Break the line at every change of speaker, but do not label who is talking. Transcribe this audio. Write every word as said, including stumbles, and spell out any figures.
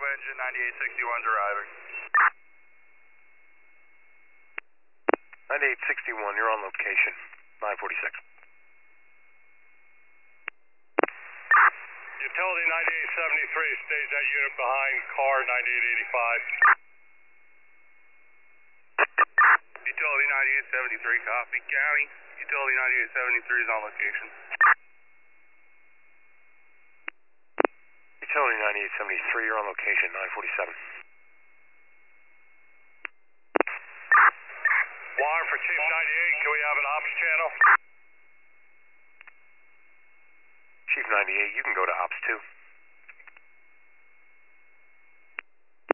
engine ninety-eight sixty-one's arriving.
ninety-eight sixty-one, you're on location. nine forty-six.
Utility ninety-eight seventy-three, stage that unit behind car ninety-eight eighty-five.
Utility ninety-eight seventy-three, copy. County, Utility ninety-eight seventy-three is on location.
Utility ninety-eight seventy-three, you're on location. nine forty-seven.
Wire for Chief ninety-eight, can we have an ops channel?
Chief ninety-eight, you can go to Ops two.